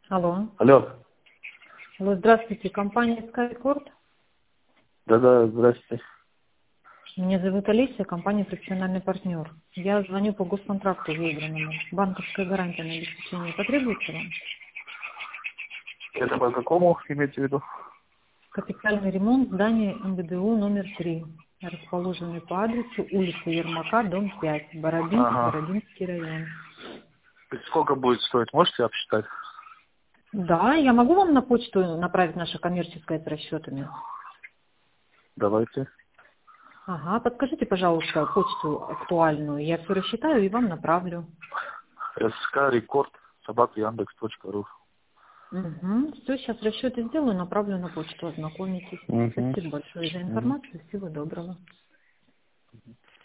Алло. Алло. Алло, здравствуйте, компания SkyCourt. Да-да, здрасте. Меня зовут Олеся, компания профессиональный партнер. Я звоню по госконтракту выигранному. Банковская гарантия на обеспечение потребуется вам? Это по какому имеете в виду? Капитальный ремонт здания МВДУ номер 3, расположенный по адресу улица Ермака, дом 5, Бородинск, Ага. Бородинский район. И сколько будет стоить? Можете обсчитать? Да, я могу вам на почту направить наше коммерческое с расчетами? Давайте. Ага, подскажите, пожалуйста, почту актуальную. Я все рассчитаю и вам направлю. sk-record@yandex.ru. Угу. Все, сейчас расчеты сделаю, направлю на почту, ознакомитесь. Угу. Спасибо большое за информацию. Всего доброго.